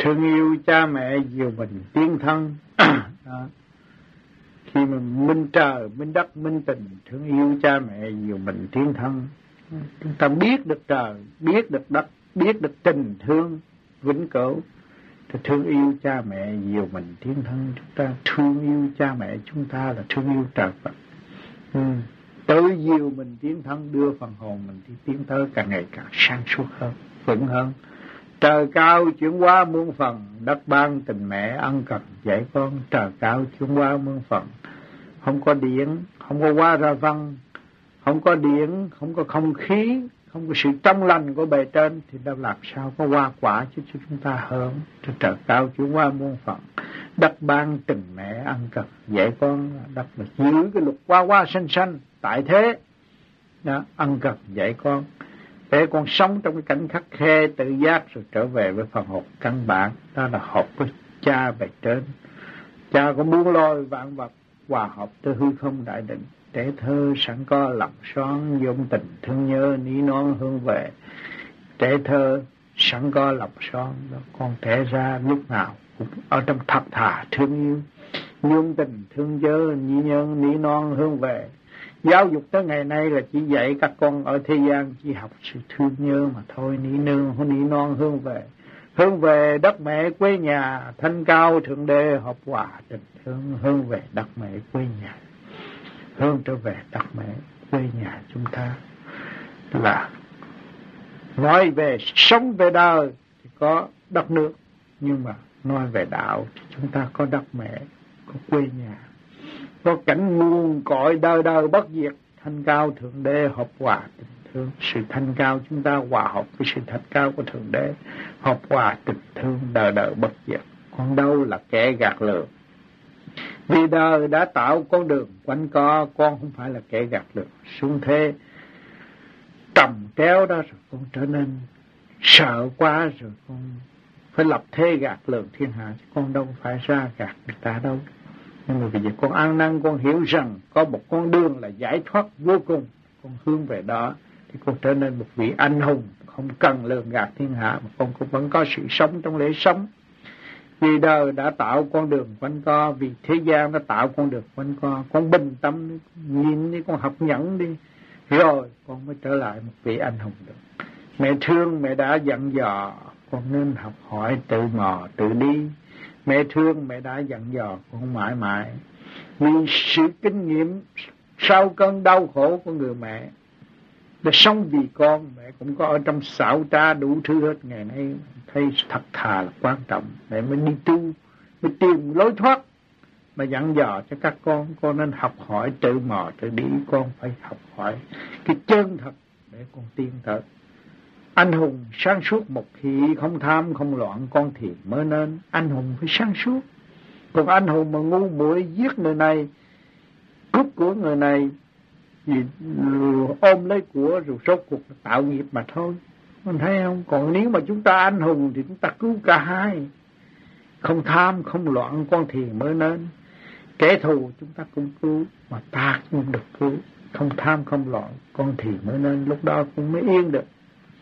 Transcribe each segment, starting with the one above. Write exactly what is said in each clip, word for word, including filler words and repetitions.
thương yêu cha mẹ nhiều mình tiến thân. Đó. Khi mà minh trời, minh đất, minh tình, thương yêu cha mẹ nhiều mình tiến thân, chúng ta biết được trời, biết được đất, biết được tình thương vĩnh cửu, thì thương yêu cha mẹ nhiều mình tiến thân. Chúng ta thương yêu cha mẹ chúng ta là thương yêu trời Phật. Ừ. Tự nhiều mình tiến thân, đưa phần hồn mình thì tiến tới càng ngày càng sáng suốt hơn, vững hơn. Trời cao chuyển hóa muôn phần, đất ban tình mẹ ân cần dạy con. Trời cao chuyển hóa muôn phần, không có điện, không có hóa ra văn, không có điện, không có không khí, không có sự trong lành của bề trên, thì đâu làm sao có hoa quả cho chúng ta hưởng. Trời cao chuyển hóa muôn phần, đất ban tình mẹ ân cần dạy con. Đất là giữ cái luật hoa hoa xanh xanh tại thế đó, ân cần dạy con để con sống trong cái cảnh khắc khe tự giác, rồi trở về với phần hồn căn bản, đó là hợp với cha bề trên. Cha có muốn lôi vạn vật hòa hợp tới hư không đại định. Trẻ thơ sẵn có lòng son, dung tình thương nhớ ní non hương về. Trẻ thơ sẵn có lòng son, con trẻ ra lúc nào cũng ở trong thật thà thương yêu, dung tình thương nhớ ní nhân ní non hương về. Giáo dục tới ngày nay là chỉ dạy các con ở thế gian chỉ học sự thương nhớ mà thôi, ní nương ní non hương về. Hướng về đất mẹ quê nhà, thanh cao thượng đế hợp hòa tình thương. Hướng về đất mẹ quê nhà, hướng trở về đất mẹ quê nhà chúng ta. Là nói về sống về đời thì có đất nước, nhưng mà nói về đạo thì chúng ta có đất mẹ, có quê nhà, có cảnh nguồn cội đời đời bất diệt. Thanh cao thượng đế hợp hòa tình thương. Sự thanh cao chúng ta hòa hợp với sự thanh cao của thượng đế, hợp hòa tình thương đời đời bất diệt. Còn đâu là kẻ gạt lường. Vì đời đã tạo con đường quanh co, con không phải là kẻ gạt lường. Xuống thế trầm kéo đó rồi con trở nên sợ quá, rồi con phải lập thế gạt lường thiên hạ, chứ con đâu phải ra gạt người ta đâu. Nhưng mà bây giờ con ăn năn, con hiểu rằng có một con đường là giải thoát vô cùng, con hướng về đó thì con trở nên một vị anh hùng, không cần lường gạt thiên hạ, mà con cũng vẫn có sự sống trong lễ sống. Vì đời đã tạo con đường quanh co, vì thế gian đã tạo con đường quanh co, con bình tâm đi, nhìn đi, con học nhẫn đi, rồi con mới trở lại một vị anh hùng được. Mẹ thương, mẹ đã dặn dò con nên học hỏi, tự mò, tự đi. Mẹ thương, mẹ đã dặn dò con mãi mãi. Vì sự kinh nghiệm sau cơn đau khổ của người mẹ, để sống vì con, mẹ cũng có ở trong xảo trá đủ thứ hết. Ngày nay thấy thật thà là quan trọng, mẹ mới đi tu, mới tìm lối thoát, mà dặn dò cho các con. Con nên học hỏi, tự mò, tự đi. Con phải học hỏi cái chân thật để con tiến tới. Anh hùng sáng suốt một khi không tham không loạn, con thì mới nên. Anh hùng phải sáng suốt. Còn anh hùng mà ngu muội giết người này, cướp của người này, vì ôm lấy của rồi rốt cuộc tạo nghiệp mà thôi. Mình thấy không? Còn nếu mà chúng ta anh hùng thì chúng ta cứu cả hai. Không tham không loạn, con thì mới nên. Kẻ thù chúng ta cũng cứu, mà ta cũng được cứu. Không tham không loạn, con thì mới nên. Lúc đó cũng mới yên được.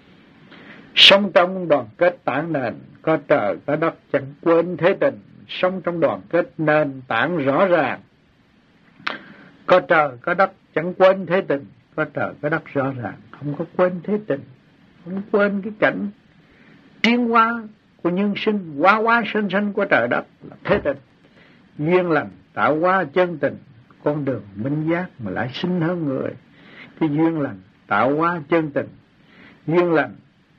Sống trong đoàn kết tảng nền, có trời có đất chẳng quên thế tình. Sống trong đoàn kết nền tảng rõ ràng, có trời có đất chẳng quên thế tình. Có trời có đất rõ ràng, không có quên thế tình, không quên cái cảnh tiến hóa của nhân sinh, hóa hóa sinh sinh của trời đất là thế tình. Duyên lành tạo hóa chân tình, con đường minh giác mà lại sinh hơn người. Cái duyên lành tạo hóa chân tình, duyên lành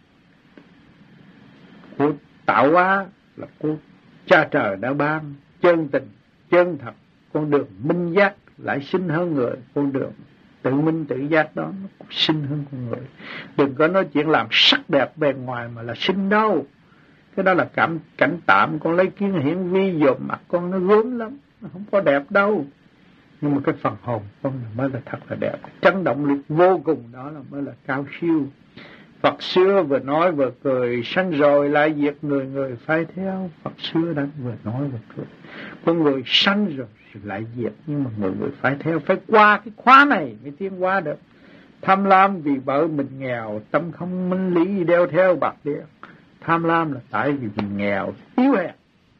của tạo hóa là của cha trời đã ban, chân tình, chân thật. Con đường minh giác lại sinh hơn người. Con đường tự minh tự giác đó nó sinh hơn con người. Đừng có nói chuyện làm sắc đẹp bề ngoài mà là sinh đâu. Cái đó là cảm cảnh tạm. Con lấy kiến hiển vi dụm mặt con nó gớm lắm, nó không có đẹp đâu. Nhưng mà cái phần hồn con mới là thật là đẹp. Chấn động lực vô cùng đó là mới là cao siêu. Phật xưa vừa nói vừa cười, sanh rồi lại diệt người, người phải theo. Phật xưa đã vừa nói vừa cười. Con người sanh rồi, rồi lại diệt, nhưng mà người người phải theo. Phải qua cái khóa này mới tiến qua được. Tham lam vì vợ mình nghèo, tâm không minh lý đeo theo bạc địa. Tham lam là tại vì mình nghèo, yếu hèn.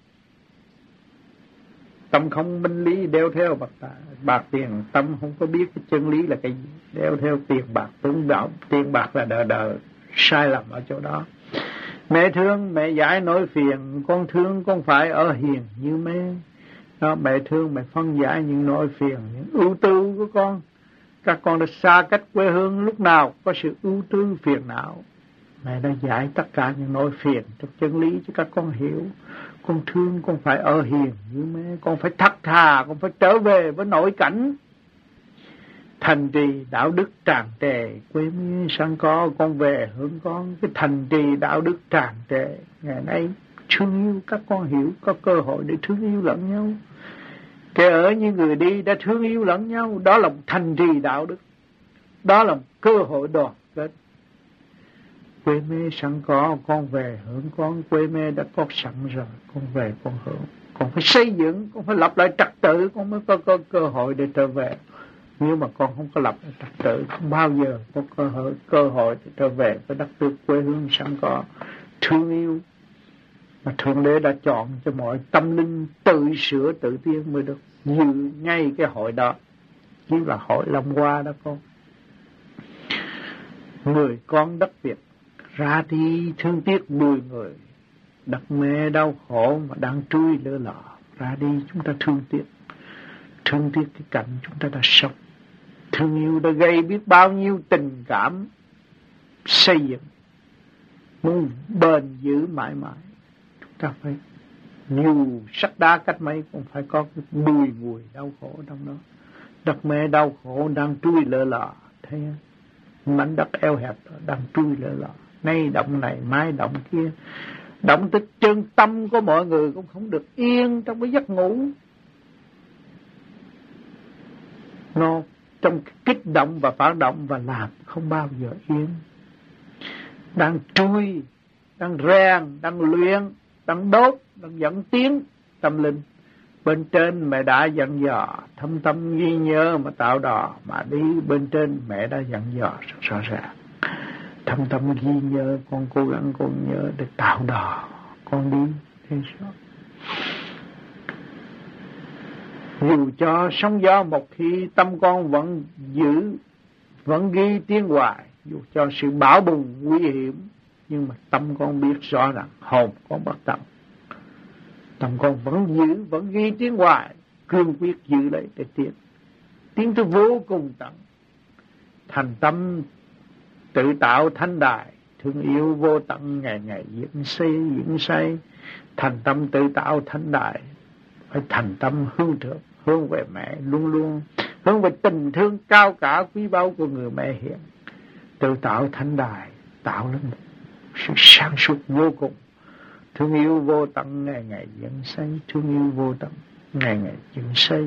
Tâm không minh lý đeo theo bạc, bạc tiền, tâm không có biết cái chân lý là cái gì, đeo theo tiền bạc, tưởng đạo tiền bạc là đờ đờ, sai lầm ở chỗ đó. Mẹ thương, mẹ giải nỗi phiền, con thương con phải ở hiền như mẹ. Đó, mẹ thương, mẹ phân giải những nỗi phiền, những ưu tư của con. Các con đã xa cách quê hương, lúc nào có sự ưu tư phiền não. Mẹ đã giải tất cả những nỗi phiền trong chân lý cho các con hiểu. Con thương, con phải ở hiền như mẹ, con phải thật thà, con phải trở về với nội cảnh. Thành trì đạo đức tràn trề, quê mía sẵn có, con về hướng con. Cái thành trì đạo đức tràn trề, ngày nay thương yêu các con hiểu, có cơ hội để thương yêu lẫn nhau. Kẻ ở như người đi đã thương yêu lẫn nhau, đó là một thành trì đạo đức, đó là một cơ hội đoàn kết. Quê mê sẵn có, con về hưởng con, quê mê đã có sẵn rồi, con về con hưởng. Con phải xây dựng, con phải lập lại trật tự, con mới có, có cơ hội để trở về. Nếu mà con không có lập lại trật tự, không bao giờ có cơ hội, cơ hội để trở về với đất nước quê hương sẵn có. Thương yêu mà Thượng Đế đã chọn cho mọi tâm linh tự sửa tự tiến mới được dự ngay cái hội đó, chính là hội Long Hoa đó con. Người con đất Việt ra đi thương tiếc mười người, đất mẹ đau khổ mà đang trôi lơ lọ. Ra đi chúng ta thương tiếc, thương tiếc cái cảnh chúng ta đã sống. Thương yêu đã gây biết bao nhiêu tình cảm xây dựng, muốn bền giữ mãi mãi. Chúng ta phải nhiều sắt đá cách mấy cũng phải có cái bùi ngùi đau khổ trong đó. Đất mẹ đau khổ đang trôi lơ lọ, thấy không? Mảnh đất eo hẹp đang trôi lơ lọ, nay động này mai động kia, động tới chân tâm của mọi người cũng không được yên trong cái giấc ngủ. Nó trong kích động và phản động và làm không bao giờ yên. Đang trôi, đang rèn, đang luyện, đang đốt, đang dẫn tiến tâm linh. Bên trên mẹ đã dặn dò, thâm tâm ghi nhớ mà tạo đò mà đi. Bên trên mẹ đã dặn dò rất rõ ràng. Thâm tâm ghi nhớ, con cố gắng con nhớ để tạo đò, con đi thế sao? Dù cho sóng gió một khi tâm con vẫn giữ, vẫn ghi tiến hoài. Dù cho sự bão bùng nguy hiểm, nhưng mà tâm con biết rõ rằng hồn con bất tận. Tâm con vẫn giữ, vẫn ghi tiến hoài, cương quyết giữ lấy để tiến. Tiến tới vô cùng tận. Thành tâm tự tạo thanh đài, thương yêu vô tận ngày ngày diễn xây, diễn xây. Thành tâm tự tạo thanh đài, phải thành tâm hướng thượng, hướng về mẹ luôn luôn, hướng về tình thương cao cả quý báu của người mẹ hiền. Tự tạo thanh đài, tạo lên một sự sáng suốt vô cùng. Thương yêu vô tận ngày ngày diễn xây, thương yêu vô tận ngày ngày diễn xây.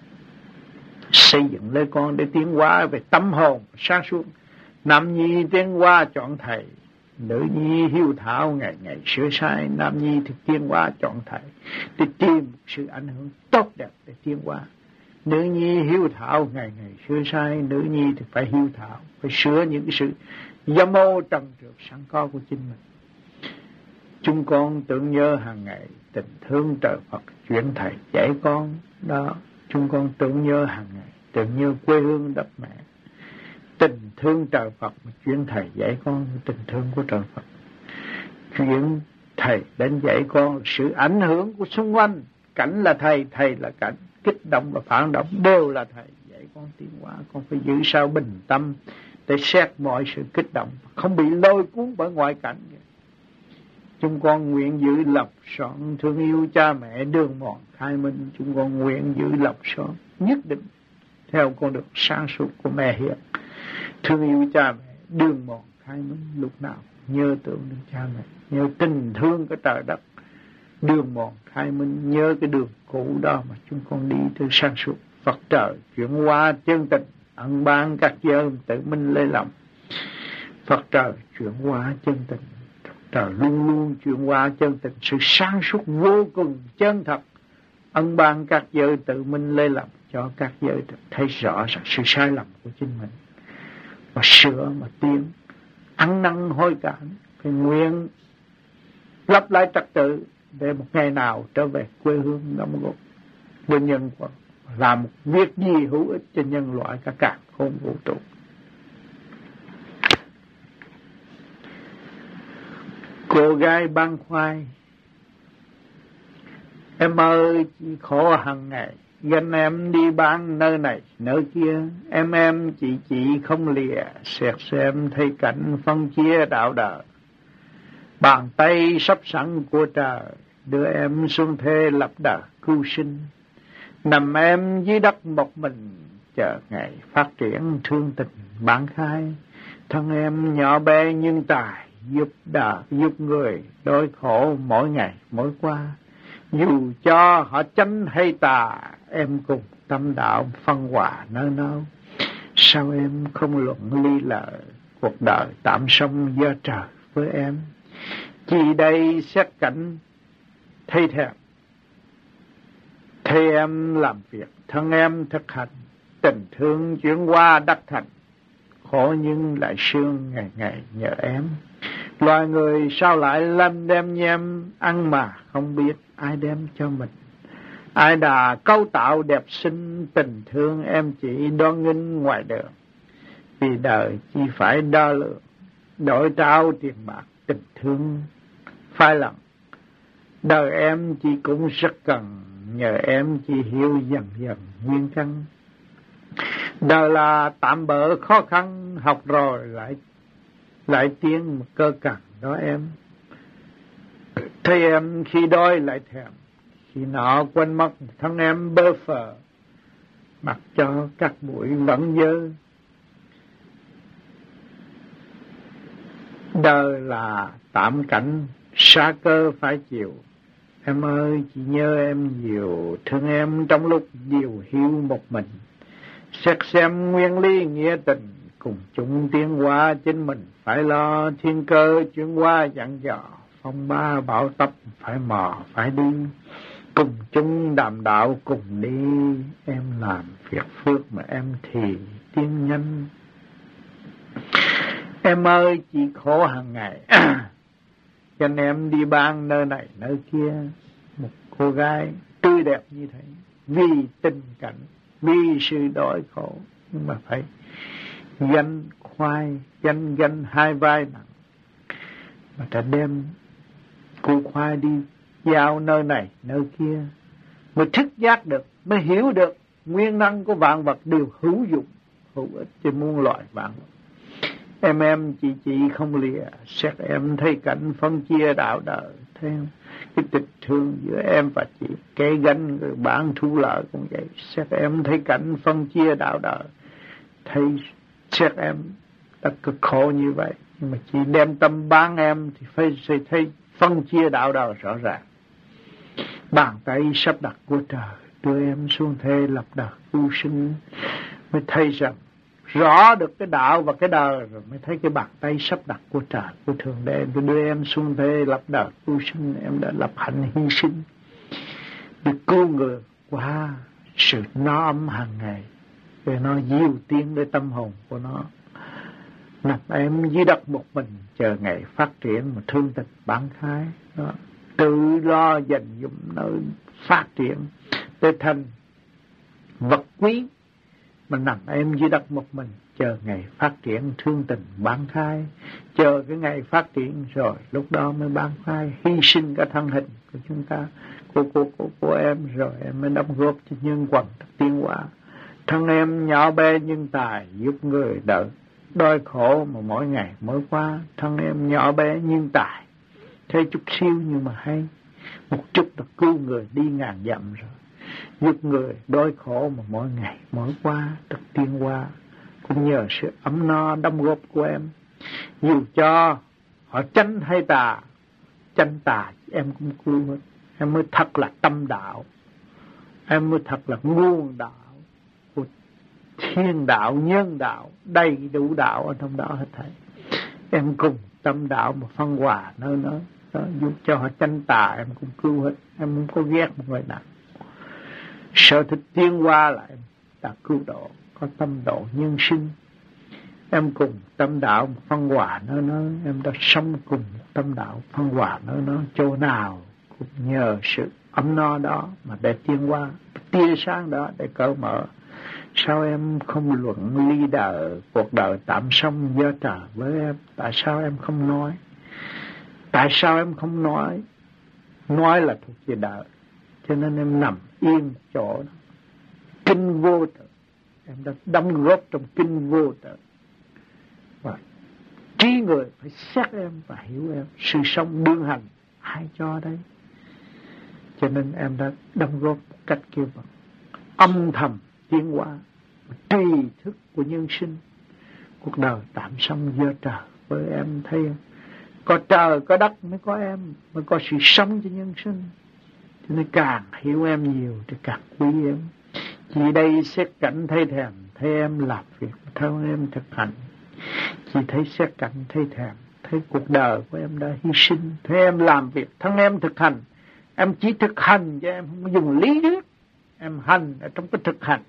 Xây dựng lấy con để tiến hóa về tâm hồn sáng suốt. Nam nhi tiến hóa chọn thầy, nữ nhi hiếu thảo ngày ngày sửa sai. Nam nhi thì tiến hóa chọn thầy để tìm sự ảnh hưởng tốt đẹp để tiến hóa. Nữ nhi hiếu thảo ngày ngày sửa sai. Nữ nhi thì phải hiếu thảo, phải sửa những cái sự dâm ô trần trượt sẵn có của chính mình. Chúng con tưởng nhớ hàng ngày tình thương trời Phật chuyển thầy dạy con đó. Chúng con tưởng nhớ hàng ngày, tưởng nhớ quê hương đất mẹ. Tình thương trời Phật mà chuyển thầy dạy con, tình thương của trời Phật. Chuyển thầy đến dạy con, sự ảnh hưởng của xung quanh. Cảnh là thầy, thầy là cảnh. Kích động và phản động đều là thầy dạy con tiến hóa. Con phải giữ sao bình tâm để xét mọi sự kích động, không bị lôi cuốn bởi ngoại cảnh. Chúng con nguyện giữ lập soạn thương yêu cha mẹ đường mòn khai minh. Chúng con nguyện giữ lập soạn nhất định theo con đường sáng suốt của mẹ hiền. Thương yêu cha mẹ đường mòn khai minh, lúc nào nhớ tưởng đến cha mẹ, nhớ tình thương cái trời đất. Đường mòn khai minh, nhớ cái đường cũ đó mà chúng con đi từ sáng suốt. Phật trời chuyển hóa chân tình, ân ban các giới tự minh lấy lòng. Phật trời chuyển hóa chân tình, trời luôn luôn chuyển hóa chân tình, sự sáng suốt vô cùng chân thật. Ân ban các giới tự minh lấy lòng cho các giới thấy rõ sự sai lầm của chính mình và sửa mà tiến, ăn năn hối cải. Phải nguyện lập lại trật tự để một ngày nào trở về quê hương đóng góp với nhân quả, làm một việc gì hữu ích cho nhân loại cả cả không vũ trụ. Cô gái băng khoai, em ơi chỉ khổ hàng ngày, gánh em đi bán nơi này nơi kia, em em chị chị không lìa, xét xem thấy cảnh phân chia đạo đời. Bàn tay sắp sẵn của trời, đưa em xuống thế lập đời cứu sinh. Nằm em dưới đất một mình, chờ ngày phát triển thương tình bản khai. Thân em nhỏ bé nhưng tài, giúp đời giúp người, đôi khổ mỗi ngày mỗi qua. Dù cho họ chánh hay tà, em cùng tâm đạo phân hòa nơi nào. Sao em không luận ly lợi, cuộc đời tạm sống do trời với em. Chỉ đây xét cảnh thấy thèm, thấy em làm việc, thân em thực hành, tình thương chuyển qua đắc thành. Khổ nhưng lại sương ngày ngày nhờ em. Loài người sao lại lanh đem nhem, ăn mà không biết ai đem cho mình. Ai đã cấu tạo đẹp xinh, tình thương em chỉ đoan nghinh ngoài đường. Vì đời chỉ phải đo lượng, đổi trao tiền bạc tình thương phai lặng. Đời em chỉ cũng rất cần, nhờ em chỉ hiểu dần dần nguyên căn. Đời là tạm bỡ khó khăn, học rồi lại lại tiến một cơ cằn đó em. Thấy em khi đói lại thèm, khi nọ quên mất thân em bơ phờ, mặc cho các bụi vẫn dơ. Đời là tạm cảnh, xa cơ phải chịu. Em ơi chỉ nhớ em nhiều, thương em trong lúc điều hiu một mình. Xét xem nguyên lý nghĩa tình, cùng chúng tiến hóa chính mình phải lo. Thiên cơ chuyển qua dặn dò, phong ba bão tấp phải mò phải đi. Cùng chúng đàm đạo cùng đi, em làm việc phước mà em thì tiến nhanh. Em ơi chỉ khổ hàng ngày, cho nên em đi bán nơi này nơi kia. Một cô gái tươi đẹp như thế, vì tình cảnh, vì sự đói khổ, nhưng mà phải gánh khoai, gánh gánh hai vai nặng. Mà ta đem cô khoai đi giao nơi này nơi kia, mới thức giác được, mới hiểu được nguyên năng của vạn vật đều hữu dụng, hữu ích cho muôn loài vạn vật. Em em chị chị không lìa, xét em thấy cảnh phân chia đạo đời. Thấy không? Cái tình thương giữa em và chị, cái gánh người bán thu lợi cũng vậy. Xét em thấy cảnh phân chia đạo đời, thấy xét em đã cực khổ như vậy, nhưng mà chị đem tâm bán em thì phải sẽ thấy phân chia đạo đời rõ ràng. Bàn tay sắp đặt của trời, đưa em xuống thế lập đời cứu sinh, mới thấy rằng rõ được cái đạo và cái đời, rồi mới thấy cái bàn tay sắp đặt của trời, của Thượng Đế đưa em xuống thế lập đời cứu sinh. Em đã lập hạnh hy sinh để cứu người qua sự no ấm hàng ngày, để nó diệu tiến để tâm hồn của nó. Nằm em dưới đất một mình, chờ ngày phát triển mà thương tình bản khái đó. Tự lo dành dụm nơi phát triển để thành vật quý, mà nằm em dưới đất một mình, chờ ngày phát triển thương tình bán khai. Chờ cái ngày phát triển rồi lúc đó mới bán khai, hy sinh cả thân hình của chúng ta, của, của, của, của em, rồi em mới đóng góp cho nhân quần tiến hóa. Thân em nhỏ bé nhưng tài, giúp người đỡ đói khổ mà mỗi ngày mỗi qua. Thân em nhỏ bé nhưng tài, thấy chút siêu nhưng mà hay, một chút là cứu người đi ngàn dặm rồi. Giúp người đói khổ mà mỗi ngày mỗi qua được tiến hóa, cũng nhờ sự ấm no đóng góp của em. Dù cho họ chánh hay tà, chánh tà em cũng cứu hết. Em mới thật là tâm đạo, em mới thật là nguồn đạo của thiên đạo, nhân đạo, đầy đủ đạo ở trong đó hết thảy. Em cùng tâm đạo mà phân hòa nơi nó đó, dù cho họ chánh tà em cũng cứu hết. Em không có ghét một người nào. Sở thích tiến qua lại đã cứu độ, có tâm độ nhân sinh. em cùng tâm đạo phân hòa nó nó em đã sống cùng tâm đạo phân hòa nó nó chỗ nào cũng nhờ sự ấm no đó mà để tiến qua tia sáng đó để cởi mở. Sao em không luận ly đời cuộc đời tạm xong do trời với em? Tại sao em không nói? Tại sao em không nói? Nói là thuộc về đời, cho nên em nằm yên chỗ đó. Kinh vô tự, em đã đóng góp trong kinh vô tự. Và trí người phải xét em và hiểu em. Sự sống đương hành ai cho đấy? Cho nên em đã đóng góp một cách kêu bằng âm thầm tiến hóa, tùy thức của nhân sinh. Cuộc đời tạm xong do trời với em thấy không? Có trời có đất mới có em, mới có sự sống cho nhân sinh. Cho nên càng hiểu em nhiều thì càng quý em. Chỉ đây xét cảnh thấy thèm, thấy em làm việc, thấy em thực hành. Chỉ thấy xét cảnh thấy thèm, thấy cuộc đời của em đã hy sinh, thấy em làm việc, thân em thực hành. Em chỉ thực hành cho em không dùng lý thuyết, em hành ở trong cái thực hành.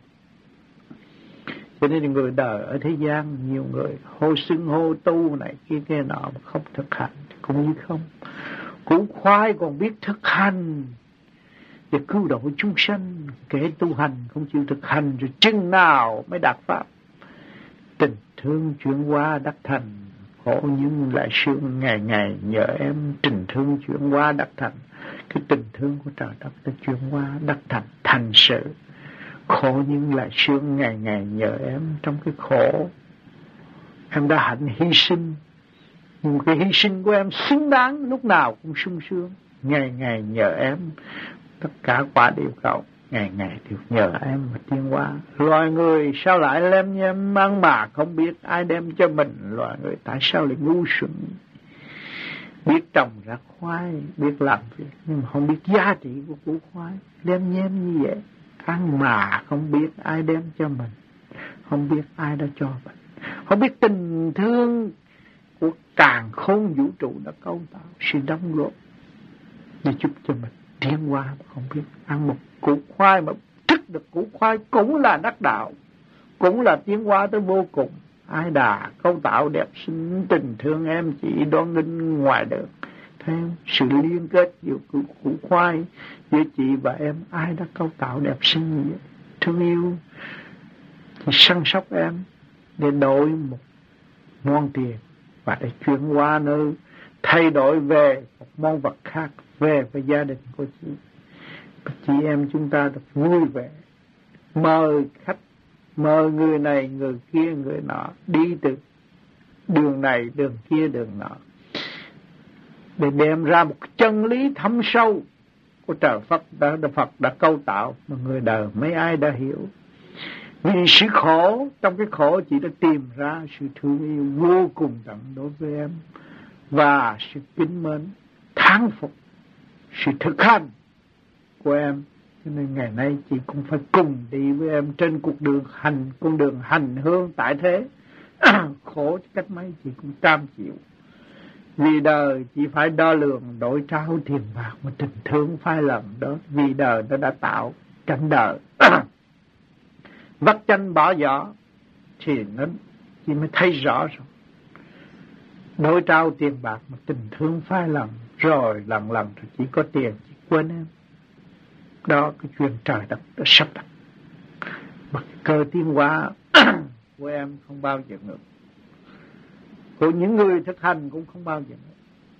Cho nên người đời ở thế gian nhiều người hô xưng hô tu này kia kia nọ mà không thực hành cũng như không. Củ khoai còn biết thực hành để cứu độ chúng sanh, kẻ tu hành không chịu thực hành rồi chừng nào mới đạt pháp. Tình thương chuyển hóa đắc thành, khổ nhưng lại sướng ngày ngày nhờ em. Tình thương chuyển hóa đắc thành, cái tình thương của trời đất đã chuyển hóa đắc thành thành sự. Khổ nhưng lại sướng ngày ngày nhờ em. Trong cái khổ em đã hạnh hy sinh, nhưng cái hy sinh của em xứng đáng, lúc nào cũng sung sướng. Ngày ngày nhờ em, tất cả quả đều cầu, ngày ngày đều nhờ em mà tiến hóa. Loài người sao lại lem nhem mang mà không biết ai đem cho mình? Loài người tại sao lại ngu xuẩn, biết trồng ra khoai, biết làm việc nhưng mà không biết giá trị của củ khoai, lem nhem như vậy. Ăn mà không biết ai đem cho mình, không biết ai đã cho mình, không biết tình thương của càn khôn vũ trụ đã cấu tạo sự đóng góp để giúp cho mình tiến hóa. Mà không biết ăn một củ khoai mà thức được củ khoai cũng là đắc đạo, cũng là tiến hóa tới vô cùng. Ai đà cấu tạo đẹp xinh, tình thương em chỉ đoan nghinh ngoài đường. Theo sự liên kết giữa củ, củ khoai giữa chị và em, ai đã cấu tạo đẹp xinh như vậy? Thương yêu thì săn sóc em để đổi một món tiền và để chuyển qua nơi thay đổi về một món vật khác, về với gia đình của chị. Và chị em chúng ta được vui vẻ, mời khách, mời người này người kia người nọ đi từ đường này đường kia đường nọ để đem ra một chân lý thâm sâu của trời Phật đã, đã Phật đã cấu tạo mà người đời mấy ai đã hiểu. Vì sự khổ, trong cái khổ chị đã tìm ra sự thương yêu vô cùng tận đối với em và sự kính mến, thán phục sự thực hành của em. Cho nên ngày nay chị cũng phải cùng đi với em trên cuộc đường hành, con đường hành hương tại thế. Khổ cách mấy chị cũng cam chịu. Vì đời chỉ phải đo lường đổi trao tiền bạc mà tình thương phai lầm đó. Vì đời nó đã tạo cảnh đời. Vắt chanh bỏ giỏ thì nó chỉ mới thấy rõ rồi. Đổi trao tiền bạc mà tình thương phai lầm, rồi lần lần rồi chỉ có tiền chỉ quên em. Đó cái chuyện trời đất đã sắp đặt. Mà cơ tiến hóa của em không bao giờ ngược, của những người thực hành cũng không bao giờ ngược.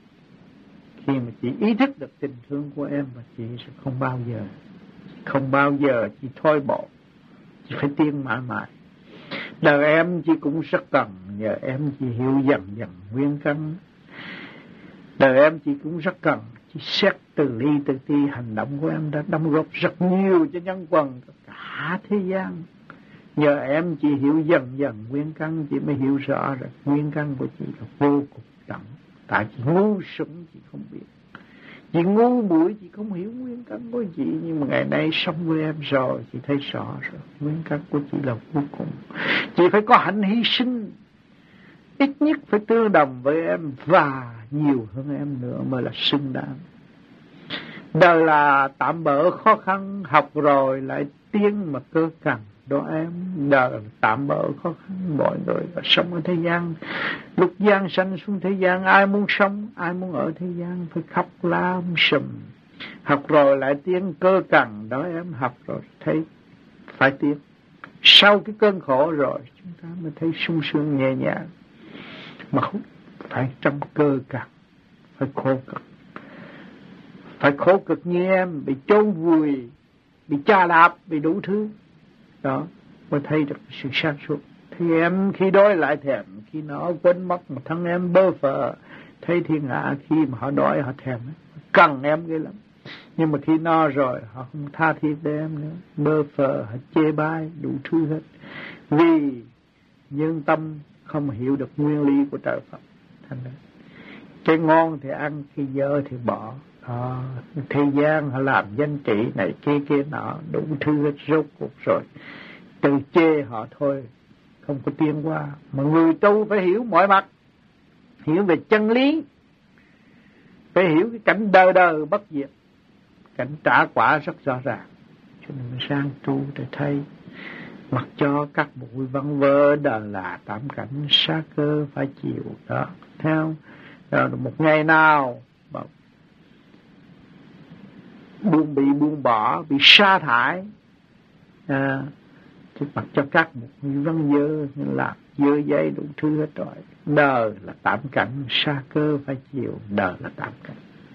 Khi mà chị ý thức được tình thương của em và chị sẽ không bao giờ, không bao giờ chị thôi bỏ, chị phải tiến mãi mãi. Đời em chị cũng rất cần, nhờ em chị hiểu dần dần nguyên căn. Đời em chị cũng rất cần, chị xét từ ly từ ti, hành động của em đã đóng góp rất nhiều cho nhân quần cả thế gian. Nhờ em chị hiểu dần dần nguyên căn, chị mới hiểu rõ rồi nguyên căn của chị là vô cùng tận. Tại chị ngu xuẩn chị không biết, chị ngu muội chị không hiểu nguyên căn của chị. Nhưng mà ngày nay sống với em rồi chị thấy rõ rồi nguyên căn của chị là vô cùng. Chị phải có hạnh hy sinh, ít nhất phải tương đồng với em và nhiều hơn em nữa mới là xứng đáng. Đời là tạm bỡ khó khăn, học rồi lại tiến mà cơ cần, đó em. Đời tạm bỡ khó khăn, mọi người sống ở thế gian. Lúc gian sanh xuống thế gian, ai muốn sống, ai muốn ở thế gian phải khóc la sùm. Học rồi lại tiếng cơ cằn, đó em học rồi thấy phải tiếng. Sau cái cơn khổ rồi chúng ta mới thấy sung sướng nhẹ nhàng. Mà không phải trong cơ cằn, phải khổ cực. Phải khổ cực như em, bị chôn vùi, bị chà đạp, bị đủ thứ. Đó, mới thấy được sự sáng suốt. Thì em khi đói lại thèm, khi nó quên mất một thằng em bơ phờ, thấy thiên hạ khi mà họ đói họ thèm, cần em ghê lắm. Nhưng mà khi no rồi họ không tha thiết để em nữa, bơ phờ, họ chê bai đủ thứ hết. Vì nhân tâm không hiểu được nguyên lý của trời Phật. Thành ra cái ngon thì ăn, khi dơ thì bỏ. Đó, thế gian họ làm danh trị này kia kia nọ, đủ thứ hết, rốt cuộc rồi từ chê họ thôi, không có tiến qua. Mà người tu phải hiểu mọi mặt, hiểu về chân lý, phải hiểu cái cảnh đời đời bất diệt, cảnh trả quả rất rõ ràng. Cho nên mình sang tu để thấy, mặc cho các bụi văng vơ đời là tám cảnh sát cơ phải chịu. Đó, theo đó, một ngày nào mà buông bị buông bỏ, bị sa thải, à, thì mặc cho các một văng dơ làm dơ giấy đủ thứ hết rồi. Đời là tám cảnh, sa cơ phải chịu. Đời là tám cảnh,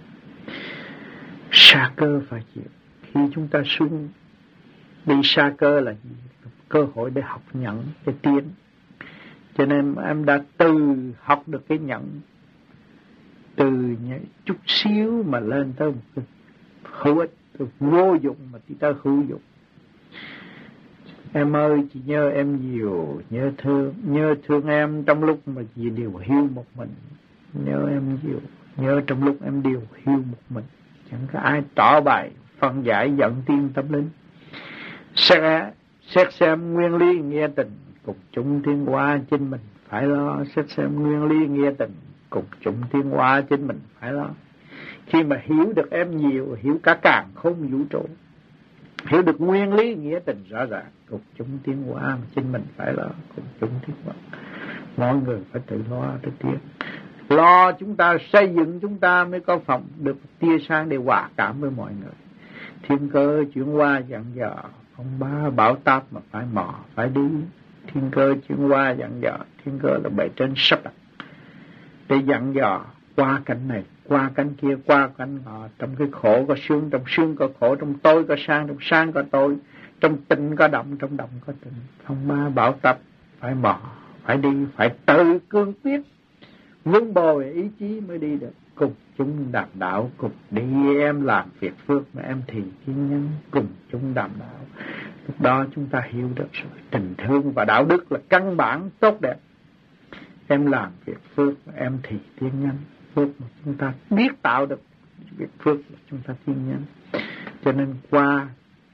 sa cơ phải chịu. Khi chúng ta xuống đi sa cơ là gì? Cơ hội để học nhẫn, để tiến. Cho nên em đã từ học được cái nhẫn, từ chút xíu mà lên tới một cái hữu ích, từ vô dụng mà đi tới hữu dụng. Em ơi, chị nhớ em nhiều, nhớ thương, nhớ thương em trong lúc mà chị điều hiu một mình. Nhớ em nhiều, nhớ trong lúc em điều hiu một mình. Chẳng có ai tỏ bài, phân giải dẫn tiên tâm linh. Sẽ xét xem nguyên lý nghĩa tình, cùng chúng thiên hoa chính mình phải lo. Xét xem nguyên lý nghĩa tình, cùng chúng thiên hoa chính mình phải lo. Khi mà hiểu được em nhiều, hiểu cả càn khôn vũ trụ, hiểu được nguyên lý nghĩa tình rõ ràng, cùng chúng tiến hóa mà chính mình phải lo. Cùng chúng tiến hóa, mọi người phải tự lo tự tiến. Lo chúng ta xây dựng, chúng ta mới có phòng được tia sáng để hòa cảm với mọi người. Thiên cơ chuyển qua dặn dò, ông ba bảo táp mà phải mò phải đi. Thiên cơ chuyển qua dặn dò, thiên cơ là bề trên sắp đặt để dặn dò qua cảnh này, qua cảnh kia, qua cảnh nọ. Trong cái khổ có sướng, trong sướng có khổ, trong tối có sáng, trong sáng có tối, trong tịnh có động, trong động có tịnh. Phong ba bảo tập phải mò, phải đi, phải tự cương quyết, vun bồi ý chí mới đi được. Cùng chúng đàm đạo, cùng đi em làm việc phước mà em thì thiên nhân, cùng chúng đàm đạo. Lúc đó chúng ta hiểu được rồi, tình thương và đạo đức là căn bản tốt đẹp. Em làm việc phước mà em thì thiên nhân. Phước mà chúng ta biết tạo được việc phước là chúng ta thiên nhân. Cho nên qua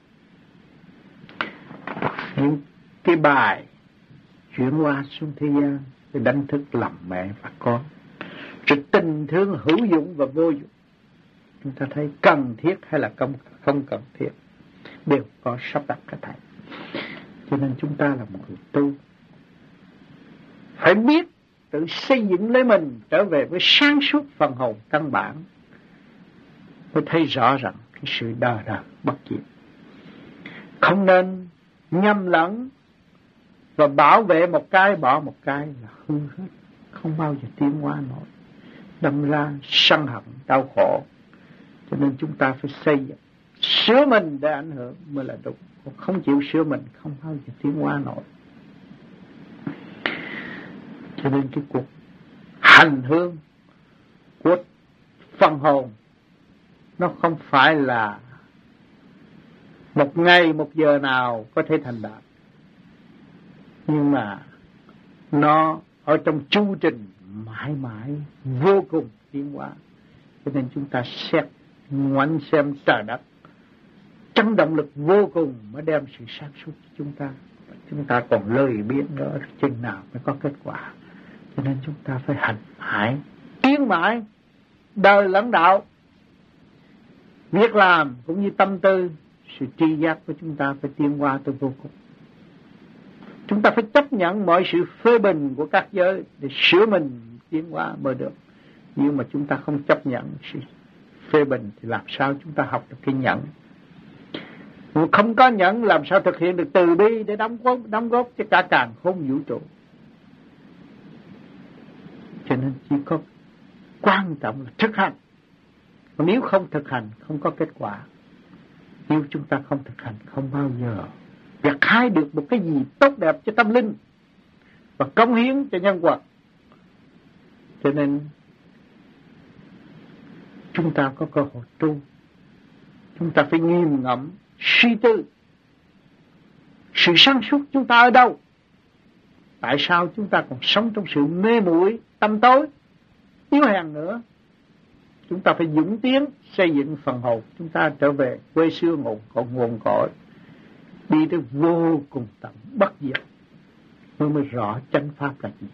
những cái bài chuyển qua xuống thế gian để đánh thức làm mẹ và con, rồi tình thương hữu dụng và vô dụng, chúng ta thấy cần thiết hay là không, không cần thiết đều có sắp đặt cả thảy. Cho nên chúng ta là một người tu phải biết tự xây dựng lấy mình trở về với sáng suốt phần hồn căn bản, mới thấy rõ rằng cái sự đời đời bất diệt. Không nên nhầm lẫn và bảo vệ một cái bỏ một cái là hư hết, không bao giờ tiến hóa nổi, đâm ra sân hận đau khổ. Cho nên chúng ta phải xây dựng, sửa mình để ảnh hưởng mới là đúng. Không chịu sửa mình không bao giờ tiến hóa nổi. Cho nên cái cuộc hành hương của phần hồn nó không phải là một ngày một giờ nào có thể thành đạt, nhưng mà nó ở trong chu trình mãi mãi vô cùng tiến hóa. Cho nên chúng ta xét ngoảnh xem trời đất, chấn động lực vô cùng mới đem sự sáng suốt cho chúng ta. Chúng ta còn lười biếng nữa, chừng nào mới có kết quả. Cho nên chúng ta phải hành mãi, tiến mãi, đời lẫn đạo. Việc làm cũng như tâm tư, sự tri giác của chúng ta phải tiến qua tới vô cùng. Chúng ta phải chấp nhận mọi sự phê bình của các giới để sửa mình tiến hóa mới được. Nhưng mà chúng ta không chấp nhận sự phê bình thì làm sao chúng ta học được cái nhẫn? Không có nhẫn làm sao thực hiện được từ bi để đóng góp, đóng góp cho cả càn khôn vũ trụ. Cho nên chỉ có quan trọng là thực hành. Còn nếu không thực hành không có kết quả. Nếu chúng ta không thực hành không bao giờ gặt hái được một cái gì tốt đẹp cho tâm linh và cống hiến cho nhân vật. Cho nên chúng ta có cơ hội tu. Chúng ta phải nghiêm ngẫm suy tư. Sự sáng suốt chúng ta ở đâu? Tại sao chúng ta còn sống trong sự mê muội tâm tối yếu hèn nữa? Chúng ta phải dũng tiến xây dựng phần hồn chúng ta trở về quê xưa nguồn cội nguồn cội, đi tới vô cùng tận bất diệt mới mới rõ chánh pháp là gì.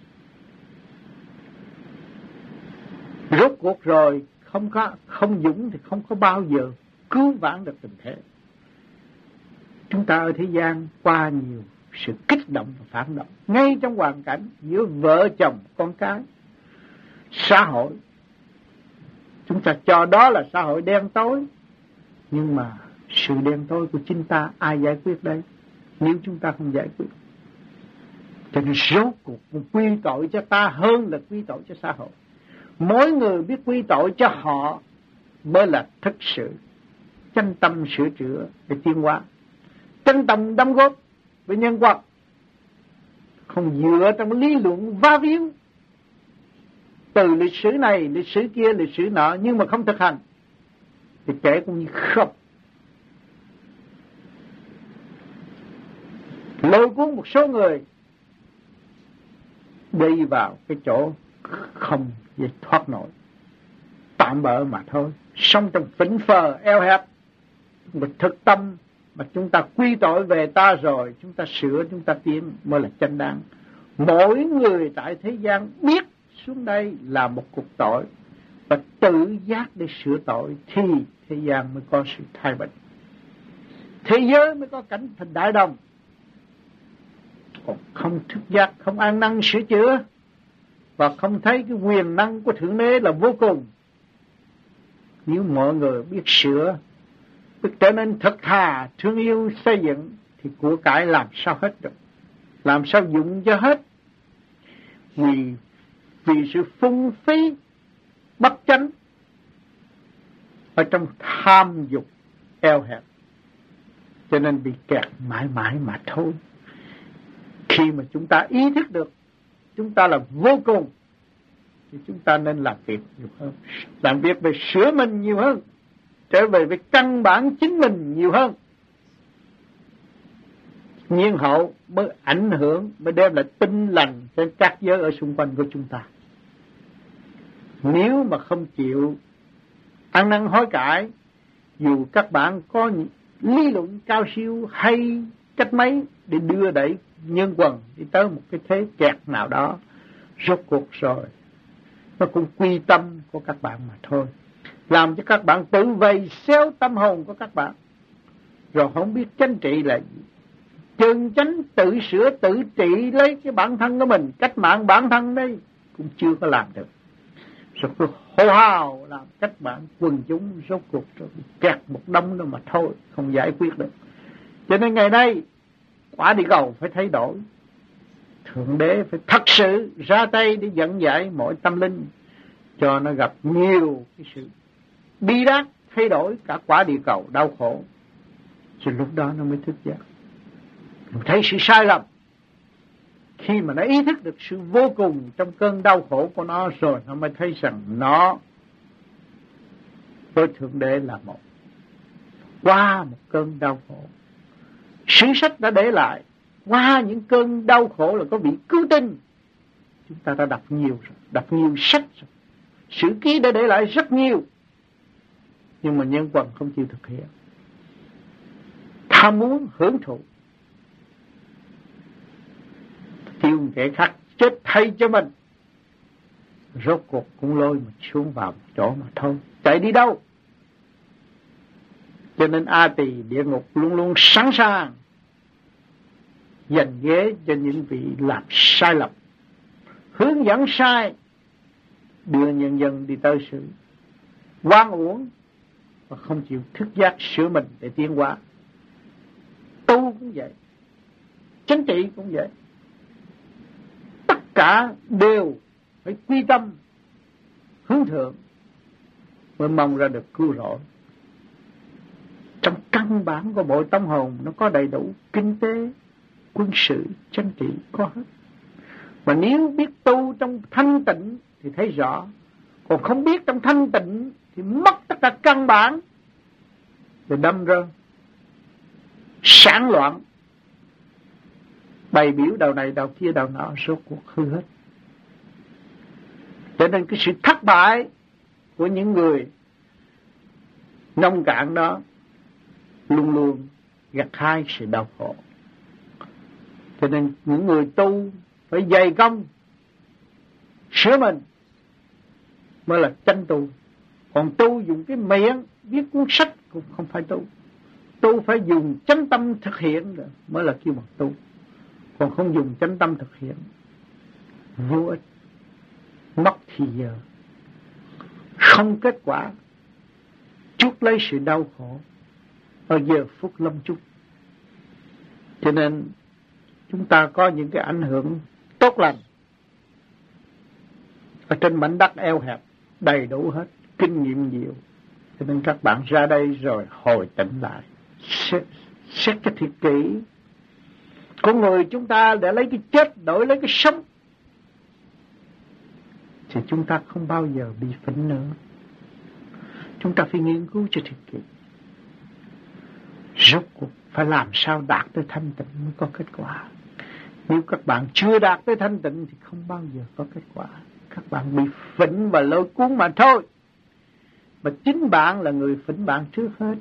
Rốt cuộc rồi không có không dũng thì không có bao giờ cứu vãn được tình thế. Chúng ta ở thế gian qua nhiều sự kích động và phản động ngay trong hoàn cảnh giữa vợ chồng con cái, xã hội. Chúng ta cho đó là xã hội đen tối, nhưng mà sự đen tối của chính ta ai giải quyết đây nếu chúng ta không giải quyết? Cho nên rốt cuộc quy tội cho ta hơn là quy tội cho xã hội. Mỗi người biết quy tội cho họ mới là thực sự chân tâm sửa chữa để tiến hóa, chân tâm đóng góp với nhân vật, không dựa trong lý luận va víu từ lịch sử này, lịch sử kia, lịch sử nọ, nhưng mà không thực hành thì kẻ cũng như không. Lôi cuốn một số người đi vào cái chỗ không để thoát nổi, tạm bỡ mà thôi, sống trong phỉnh phờ eo hẹp. Mà thực tâm mà chúng ta quy tội về ta rồi, chúng ta sửa, chúng ta tiến mới là chân đáng. Mỗi người tại thế gian biết xuống đây là một cuộc tội và tự giác để sửa tội thì thế gian mới có sự thay bình, thế giới mới có cảnh thành đại đồng. Còn không thức giác, không an năng sửa chữa và không thấy cái quyền năng của Thượng Đế là vô cùng. Nếu mọi người biết sửa, biết trở nên thật thà, thương yêu, xây dựng thì của cải làm sao hết được, làm sao dụng cho hết. Vì vì sự phung phí bất chánh ở trong tham dục eo hẹp, cho nên bị kẹt mãi mãi mà thôi. Khi mà chúng ta ý thức được chúng ta là vô cùng thì chúng ta nên làm việc nhiều hơn, làm việc về sửa mình nhiều hơn, trở về với căn bản chính mình nhiều hơn. Nhiên hậu mới ảnh hưởng, mới đem lại tinh lành trên các giới ở xung quanh của chúng ta. Nếu mà không chịu ăn năn hối cải, dù các bạn có lý luận cao siêu hay cách mấy để đưa đẩy nhân quần đi tới một cái thế kẹt nào đó, rốt cuộc rồi nó cũng quy tâm của các bạn mà thôi, làm cho các bạn tự vây xéo tâm hồn của các bạn, rồi không biết chánh trị là gì. Chân chánh tự sửa tự trị lấy cái bản thân của mình, cách mạng bản thân đây cũng chưa có làm được, rồi cứ hô hào làm cách mạng quần chúng, rốt cuộc rồi kẹt một đống đó mà thôi, không giải quyết được. Cho nên ngày nay quả địa cầu phải thay đổi, Thượng Đế phải thật sự ra tay để dẫn giải mọi tâm linh cho nó gặp nhiều cái sự bi đát, thay đổi cả quả địa cầu đau khổ. Thì lúc đó nó mới thức giác, mình thấy sự sai lầm. Khi mà nó ý thức được sự vô cùng trong cơn đau khổ của nó rồi, nó mới thấy rằng nó với Thượng Đế là một. Qua một cơn đau khổ, sử sách đã để lại, qua những cơn đau khổ là có vị cứu tinh. Chúng ta đã đọc nhiều rồi, đọc nhiều sách rồi, sử ký đã để lại rất nhiều, nhưng mà nhân quần không chịu thực hiện, tham muốn hưởng thụ, kêu kẻ khác chết thay cho mình, rốt cuộc cũng lôi mình xuống vào một chỗ mà thôi, chạy đi đâu? Cho nên A Tỳ địa ngục luôn luôn sẵn sàng dành ghế cho những vị làm sai lầm, hướng dẫn sai, đưa nhân dân đi tới sự oan uổng và không chịu thức giác sửa mình để tiến hóa. Tu cũng vậy, chính trị cũng vậy, tất cả đều phải quy tâm hướng thượng mới mong ra được cứu rỗi. Trong căn bản của bộ tâm hồn nó có đầy đủ kinh tế, quân sự, chính trị có hết. Mà nếu biết tu trong thanh tịnh thì thấy rõ, còn không biết trong thanh tịnh thì mất tất cả căn bản, rồi đâm ra sản loạn, bày biểu đầu này đầu kia đầu nọ, số cuộc hư hết. Cho nên cái sự thất bại của những người nông cạn đó luôn luôn gặt hái sự đau khổ. Cho nên những người tu phải dày công sửa mình mới là chân tu. Còn tu dùng cái miệng viết cuốn sách cũng không phải tu. Tu phải dùng chánh tâm thực hiện mới là kêu bằng tu. Còn không dùng chánh tâm thực hiện vô ích, mất thì giờ, không kết quả, chuốc lấy sự đau khổ ở giờ phút lâm chung. Cho nên chúng ta có những cái ảnh hưởng tốt lành ở trên mảnh đất eo hẹp, đầy đủ hết, kinh nghiệm nhiều. Cho nên các bạn ra đây rồi hồi tỉnh lại, xét, xét cái thiệt kỹ. Con người chúng ta để lấy cái chết đổi lấy cái sống thì chúng ta không bao giờ bị phẫn nữa. Chúng ta phải nghiên cứu cho thiệt kỹ, rốt cuộc phải làm sao đạt tới thanh tịnh mới có kết quả. Nếu các bạn chưa đạt tới thanh tịnh thì không bao giờ có kết quả. Các bạn bị phẫn và lôi cuốn mà thôi. Mà chính bạn là người phẫn bạn trước hết.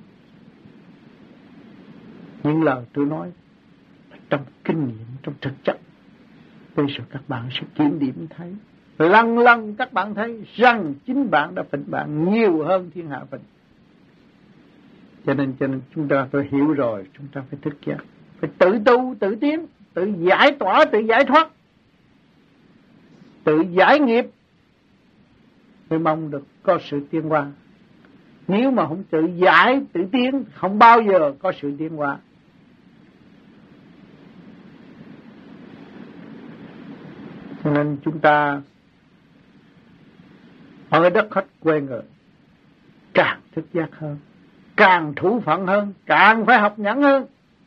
Những lời tôi nói trong kinh nghiệm, trong thực chất, bây giờ các bạn sẽ kiểm điểm thấy, lần lần các bạn thấy rằng chính bạn đã phẫn bạn nhiều hơn thiên hạ phẫn. Cho nên cho nên chúng ta phải hiểu rồi, chúng ta phải thức giác, phải tự tu, tự tiến, tự giải tỏa, tự giải thoát, tự giải nghiệp mới mong được có sự tiến hóa. Nếu mà không tự giải, tự tiến, không bao giờ có sự tiến hóa. Cho nên chúng ta ở đất khách quê người càng thức giác hơn, càng thủ phận hơn, càng phải học nhẫn hơn.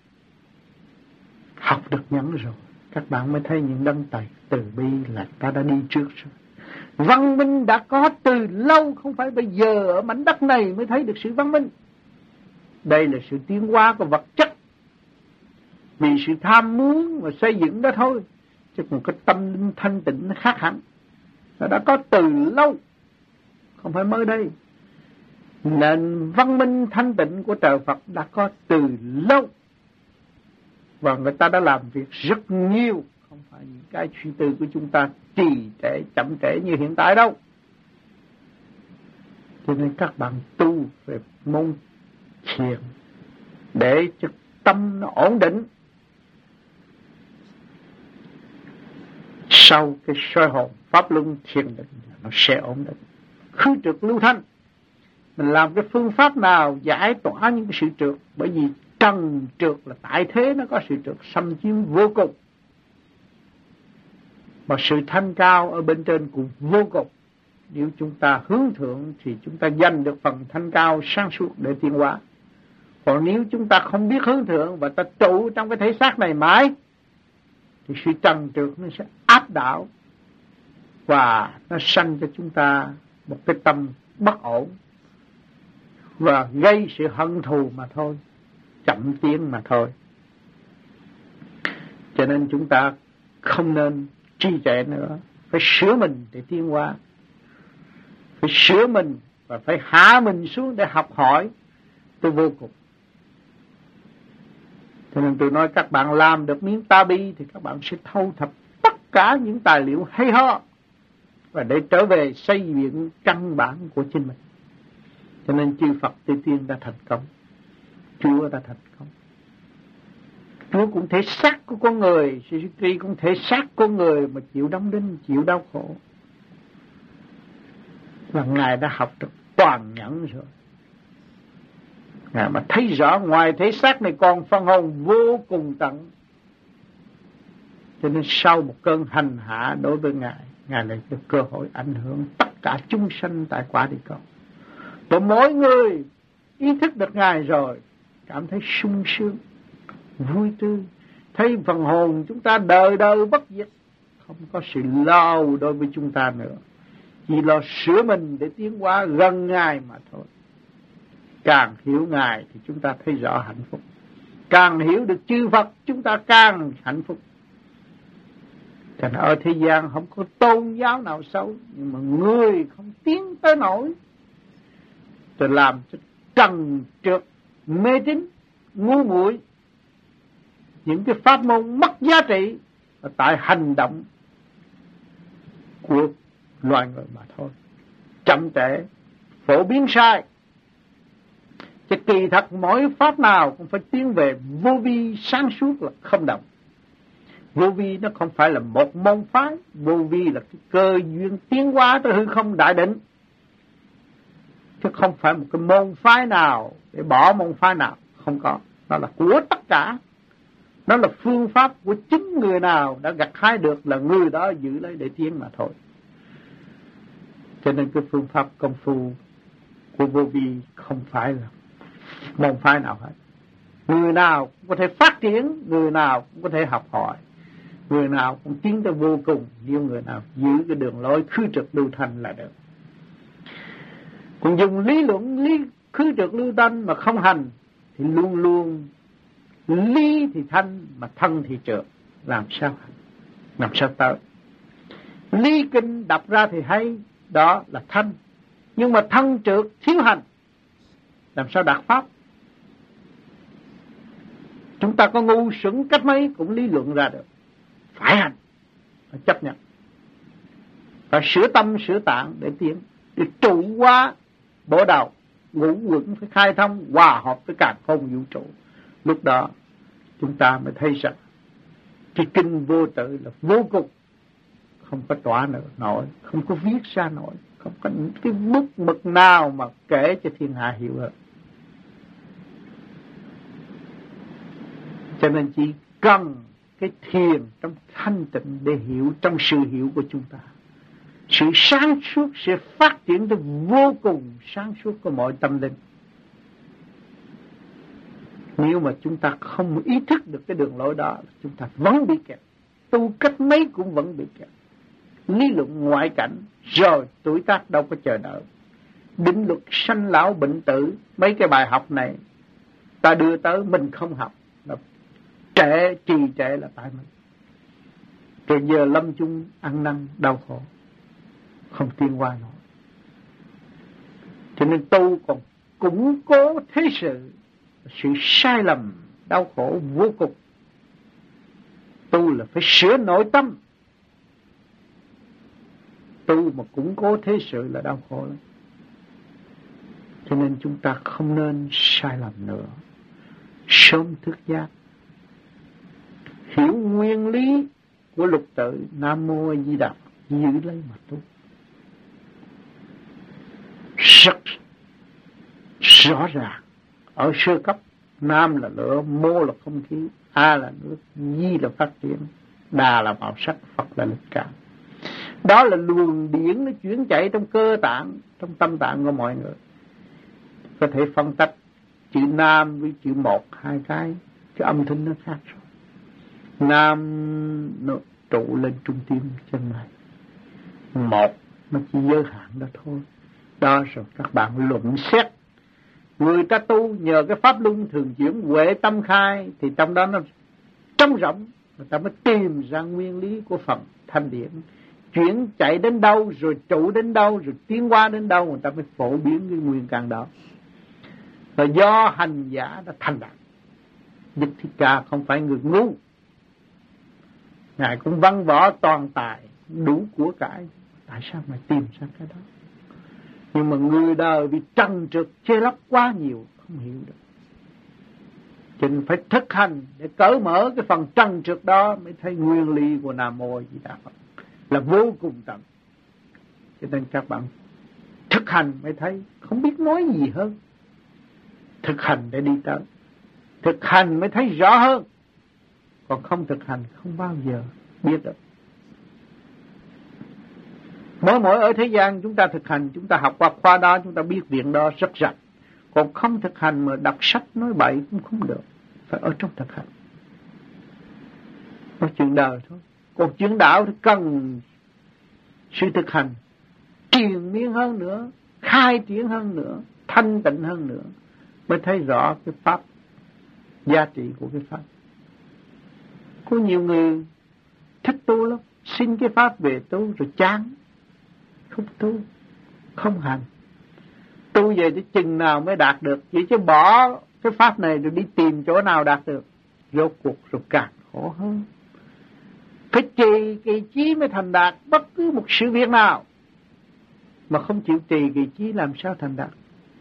Học được nhẫn rồi, các bạn mới thấy những đấng tài từ bi là ta đã đi trước rồi. Văn minh đã có từ lâu, không phải bây giờ ở mảnh đất này mới thấy được sự văn minh. Đây là sự tiến hóa của vật chất, vì sự tham muốn và xây dựng đó thôi. Chứ còn cái tâm linh thanh tịnh nó khác hẳn. Nó đã có từ lâu, không phải mới đây. Nền văn minh thanh tịnh của trời Phật đã có từ lâu. Và người ta đã làm việc rất nhiều. Không phải những cái suy tư của chúng ta trì trệ, chậm trễ như hiện tại đâu. Cho nên các bạn tu về môn thiền để cho tâm nó ổn định. Sau cái soi hồn pháp luân thiền định nó sẽ ổn định, khứ trượt lưu thanh. Mình làm cái phương pháp nào giải tỏa những cái sự trượt, bởi vì trần trượt là tại thế nó có sự trượt xâm chiếm vô cùng, mà sự thanh cao ở bên trên cũng vô cùng. Nếu chúng ta hướng thượng thì chúng ta giành được phần thanh cao sáng suốt để tiến hóa. Còn nếu chúng ta không biết hướng thượng và ta trụ trong cái thể xác này mãi thì sự trần trượt nó sẽ áp đảo và nó sanh cho chúng ta một cái tâm bất ổn và gây sự hận thù mà thôi, chậm tiến mà thôi. Cho nên chúng ta không nên trì trệ nữa, phải sửa mình để tiến hóa, phải sửa mình và phải hạ mình xuống để học hỏi tới vô cùng. Cho nên tôi nói các bạn làm được miếng ta bi thì các bạn sẽ thâu thập tất cả những tài liệu hay ho và để trở về xây dựng căn bản của chính mình. Cho nên chư Phật Tây Tiên đã thành công, Chúa đã thành công, Chúa cũng thể xác của con người, Suzuki cũng thể xác con người mà chịu đóng đinh, chịu đau khổ. Và Ngài đã học được toàn nhẫn rồi. Ngài mà thấy rõ ngoài thể xác này còn phần hồn vô cùng tận. Cho nên sau một cơn hành hạ đối với Ngài, Ngài lại được cơ hội ảnh hưởng tất cả chúng sanh tại quả địa cầu. Và mỗi người ý thức được Ngài rồi, cảm thấy sung sướng, vui tươi, thấy phần hồn chúng ta đời đời bất diệt, không có sự lo đối với chúng ta nữa, chỉ lo sửa mình để tiến hóa gần Ngài mà thôi. Càng hiểu Ngài thì chúng ta thấy rõ hạnh phúc, càng hiểu được chư Phật chúng ta càng hạnh phúc. Thành ở thế gian không có tôn giáo nào xấu, nhưng mà người không tiến tới nổi, rồi làm cho trần trượt, mê tín, ngu muội, những cái pháp môn mất giá trị là tại hành động của loài người mà thôi. Chậm trễ, phổ biến sai. Chứ kỳ thật mỗi pháp nào cũng phải tiến về vô vi sáng suốt là không động. Vô vi nó không phải là một môn phái, vô vi là cái cơ duyên tiến hóa tới hư không đại định, chứ không phải một cái môn phái nào để bỏ môn phái nào, không có. Nó là của tất cả, nó là phương pháp của chính người nào đã gặt hái được là người đó giữ lấy để tiến mà thôi. Cho nên cái phương pháp công phu của vô vi không phải là môn phái nào hết. Người nào cũng có thể phát triển, người nào cũng có thể học hỏi, người nào cũng tiến tới vô cùng, nếu người nào giữ cái đường lối khứ trực lưu thanh là được. Còn dùng lý luận lý khứ trực lưu thanh mà không hành thì luôn luôn lý thì thanh mà thân thì trượt, làm sao hành, làm sao tới. Lý kinh đọc ra thì hay, đó là thanh, nhưng mà thân trượt thiếu hành, làm sao đạt pháp. Chúng ta có ngu xuẩn cách mấy cũng lý luận ra được, phải hành, phải chấp nhận, phải sửa tâm sửa tạng để tiến, để trụ hóa bộ đầu, ngũ quẩn phải khai thông, hòa hợp với cả không vũ trụ. Lúc đó chúng ta mới thấy rằng cái kinh vô tự là vô cùng, không có tỏa nữa nổi, không có viết ra nổi, không có cái bút mực nào mà kể cho thiên hạ hiểu hơn. Cho nên chỉ cần cái thiền trong thanh tịnh để hiểu trong sự hiểu của chúng ta. Sự sáng suốt sẽ phát triển tới vô cùng sáng suốt của mọi tâm linh. Nếu mà chúng ta không ý thức được cái đường lối đó, chúng ta vẫn bị kẹt. Tu cách mấy cũng vẫn bị kẹt. Lý luận ngoại cảnh, rồi tuổi tác đâu có chờ đợi. Định luật sanh lão bệnh tử, mấy cái bài học này ta đưa tới mình không học, là trễ, trì trễ là tại mình. Rồi giờ lâm chung ăn năn đau khổ, không tiến qua nổi. Cho nên tu còn củng cố thế sự, sự sai lầm đau khổ vô cùng. Tu là phải sửa nội tâm, tu mà củng cố thế sự là đau khổ lắm. Cho nên chúng ta không nên sai lầm nữa, sớm thức giác, hiểu nguyên lý của lục tự Nam Mô A Di Đà, giữ lấy mà tu. Rất rõ ràng. Ở sơ cấp, Nam là lửa, Mô là không khí, A là nước, Di là phát triển, Đà là màu sắc, Phật là lực cảm. Đó là luồng điển nó chuyển chạy trong cơ tạng, trong tâm tạng của mọi người. Có thể phân tách chữ Nam với chữ một, hai cái, cái âm thanh nó khác rồi. Nam nó trụ lên trung tim chân này, một nó chỉ giới hạn đó thôi. Đó rồi các bạn luận xét. Người ta tu nhờ cái pháp luân thường chuyển huệ tâm khai, thì trong đó nó trống rỗng, người ta mới tìm ra nguyên lý của Phật thanh điển. Chuyển chạy đến đâu, rồi trụ đến đâu, rồi tiến qua đến đâu, người ta mới phổ biến cái nguyên căn đó. Và do hành giả đã thành đạt. Đức Thích Ca không phải người ngu, Ngài cũng văn võ toàn tài, đủ của cải. Tại sao mà tìm ra cái đó? Nhưng mà người đời vì trần trượt chê lấp quá nhiều, không hiểu được. Cho nên phải thực hành để cởi mở cái phần trần trước đó mới thấy nguyên lý của Nam Mô Di Đà Phật là vô cùng tận. Cho nên các bạn thực hành mới thấy, không biết nói gì hơn. Thực hành để đi tới. Thực hành mới thấy rõ hơn. Còn không thực hành không bao giờ biết được. Mỗi mỗi ở thế gian chúng ta thực hành, chúng ta học qua khoa đó, chúng ta biết viện đó rất rành. Còn không thực hành mà đọc sách nói bậy cũng không được. Phải ở trong thực hành. Nói chuyện đời thôi. Còn chuyện đạo thì cần sự thực hành triền miên hơn nữa, khai triển hơn nữa, thanh tịnh hơn nữa, mới thấy rõ cái pháp, giá trị của cái pháp. Có nhiều người thích tu lắm, xin cái pháp về tu rồi chán, không tu, không hành. Tu về tới chừng nào mới đạt được, chỉ chứ bỏ cái pháp này rồi đi tìm chỗ nào đạt được, rốt cuộc rồi càng khổ hơn. Phải trì kỳ chí mới thành đạt bất cứ một sự việc nào, mà không chịu trì kỳ chí làm sao thành đạt.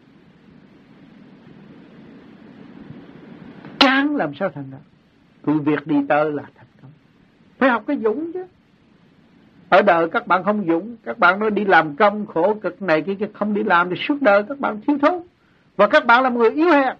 Chán làm sao thành đạt. Cứ việc đi tới là thành công. Phải học cái dũng chứ. Ở đời các bạn không dũng, các bạn nói đi làm công khổ cực này kia, kia không đi làm thì suốt đời các bạn thiếu thốn. Và các bạn là một người yếu hèn,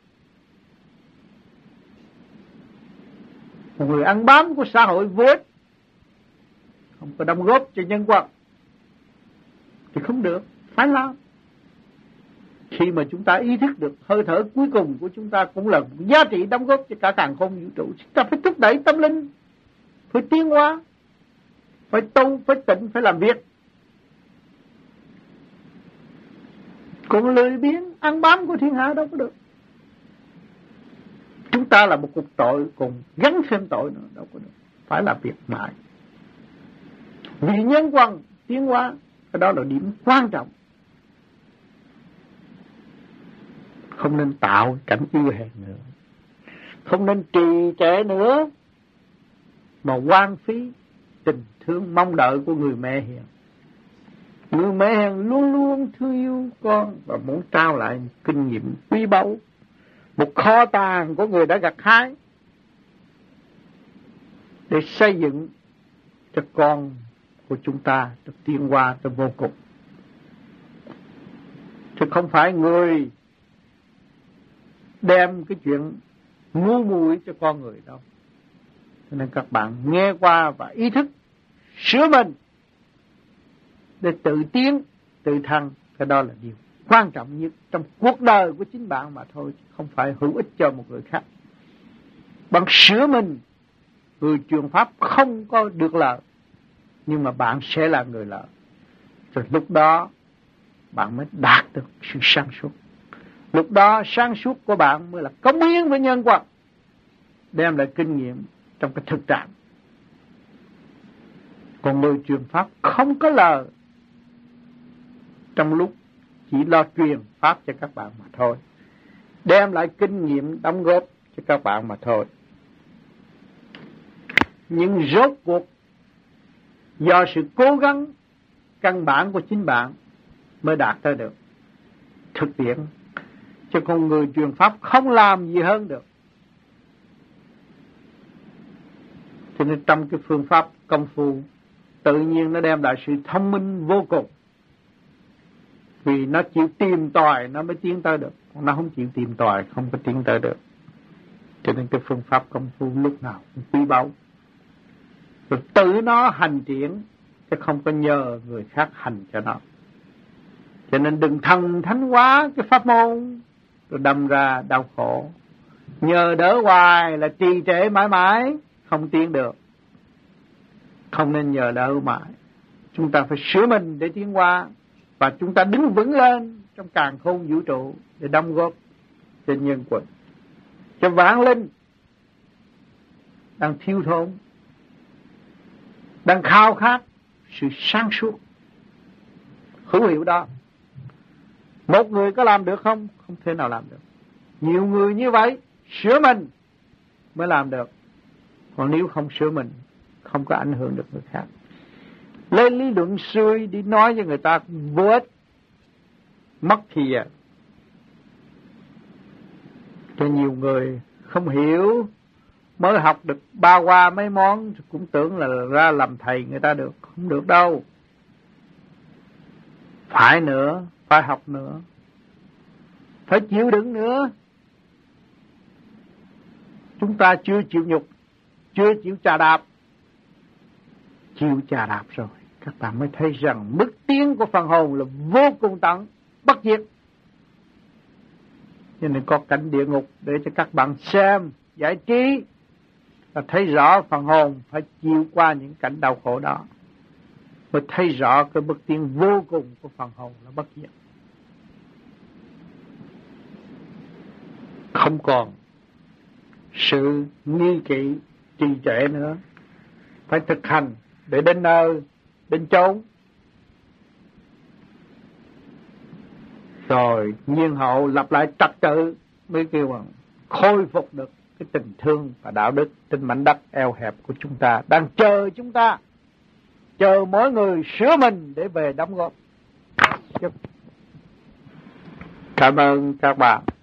một người ăn bám của xã hội vô ích, không có đóng góp cho nhân vật thì không được, phải làm. Khi mà chúng ta ý thức được hơi thở cuối cùng của chúng ta cũng là giá trị đóng góp cho cả càn khôn vũ trụ, chúng ta phải thúc đẩy tâm linh, phải tiến hóa, phải tu, phải tịnh, phải làm việc. Còn lười biếng ăn bám của thiên hạ đâu có được. Chúng ta là một cục tội, còn gắn thêm tội nữa đâu có được. Phải làm việc mãi. Vì nhân quần tiến hóa, cái đó là điểm quan trọng. Không nên tạo cảnh yêu hèn nữa, không nên trì trệ nữa, mà hoang phí tình thương mong đợi của người mẹ hiền. Người mẹ hiền luôn luôn thương yêu con và muốn trao lại kinh nghiệm quý báu, một kho tàng của người đã gặt hái, để xây dựng cho con của chúng ta được tiến hóa tới vô cùng. Chứ không phải người đem cái chuyện ngu muội cho con người đâu. Cho nên các bạn nghe qua và ý thức sửa mình để tự tiến, tự thăng. Cái đó là điều quan trọng nhất trong cuộc đời của chính bạn mà thôi, không phải hữu ích cho một người khác. Bạn sửa mình, người truyền pháp không có được lợi, nhưng mà bạn sẽ là người lợi. Rồi lúc đó bạn mới đạt được sự sáng suốt. Lúc đó sáng suốt của bạn mới là cống hiến với nhân quả, đem lại kinh nghiệm trong cái thực trạng. Còn người truyền pháp không có lời, trong lúc chỉ lo truyền pháp cho các bạn mà thôi, đem lại kinh nghiệm đóng góp cho các bạn mà thôi. Nhưng rốt cuộc do sự cố gắng căn bản của chính bạn mới đạt tới được thực tiễn. Chứ con người truyền pháp không làm gì hơn được. Cho nên trong cái phương pháp công phu, tự nhiên nó đem lại sự thông minh vô cùng. Vì nó chịu tìm tòi nó mới tiến tới được. Còn nó không chịu tìm tòi không có tiến tới được. Cho nên cái phương pháp công phu lúc nào cũng quý báu. Rồi tự nó hành triển, chứ không có nhờ người khác hành cho nó. Cho nên đừng thần thánh quá cái pháp môn, rồi đâm ra đau khổ. Nhờ đỡ hoài là trì trệ mãi mãi, không tiến được. Không nên nhờ đỡ mãi. Chúng ta phải sửa mình để tiến qua. Và chúng ta đứng vững lên trong càn khôn vũ trụ để đóng góp cho nhân quần, cho vạn linh đang thiếu thốn, đang khao khát sự sáng suốt hữu hiệu đó. Một người có làm được không? Không thể nào làm được. Nhiều người như vậy sửa mình mới làm được. Còn nếu không sửa mình, không có ảnh hưởng được người khác. Lấy lý luận xuôi đi nói cho người ta vô ích, mất thì à. Cho nhiều người không hiểu, mới học được ba qua mấy món cũng tưởng là ra làm thầy người ta được. Không được đâu. Phải nữa, phải học nữa, phải chịu đựng nữa. Chúng ta chưa chịu nhục, chưa chịu chà đạp. Chịu chà đạp rồi, các bạn mới thấy rằng mức tiến của phần hồn là vô cùng tận, bất diệt. Cho nên có cảnh địa ngục để cho các bạn xem, giải trí, và thấy rõ phần hồn phải chịu qua những cảnh đau khổ đó, mới thấy rõ cái bước tiến vô cùng của phần hồn là bất diệt. Không còn sự nghi kỵ trì trệ nữa, phải thực hành để đến nơi, đến chốn. Rồi nhiên hậu lặp lại trật tự mới kêu bằng khôi phục được cái tình thương và đạo đức trên mảnh đất eo hẹp của chúng ta, đang chờ chúng ta, chờ mỗi người sửa mình để về đóng góp. Cảm ơn các bạn.